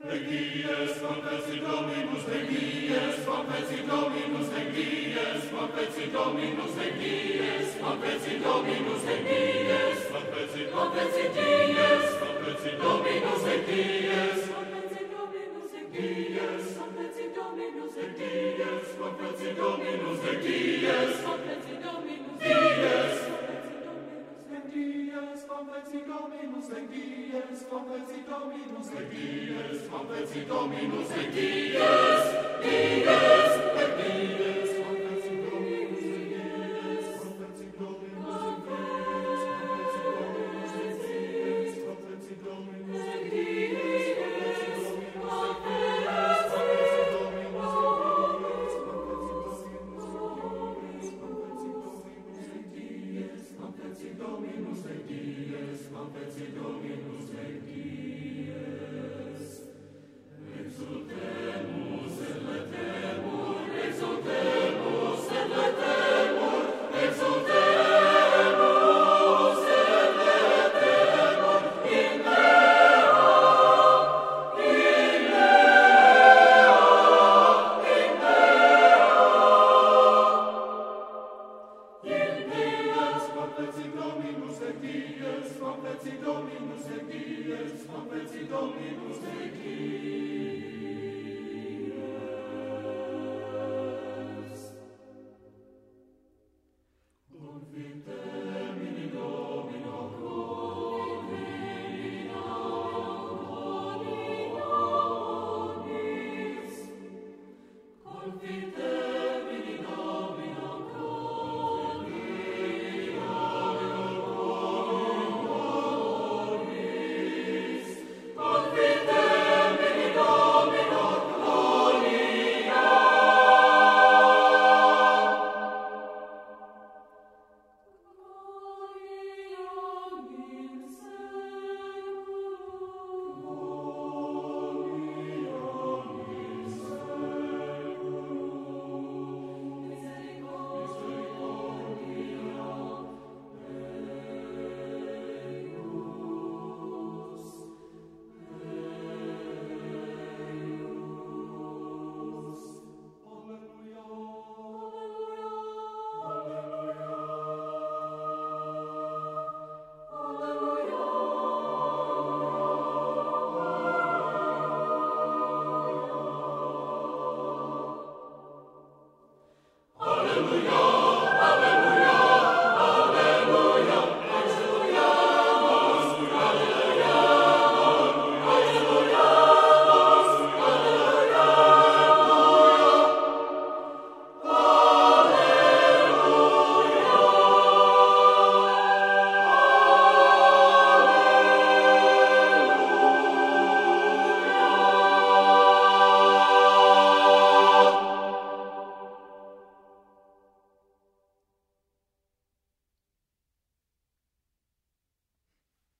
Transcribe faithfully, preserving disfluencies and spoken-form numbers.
Dies, confessi Dominus, de dies, confessi Dominus, de dies, confessi Dominus, de dies, confessi Dominus, de dies, confessi, confessi dies, confessi Dominus, de dies, confessi Dominus, de dies, confessi Dominus, de dies, confessi Dominus, de dies, confessi Dominus, dies, Dies, confessi Dominus, de dies, confessi Dominus, de dies, confessi Dominus, de dies, dies.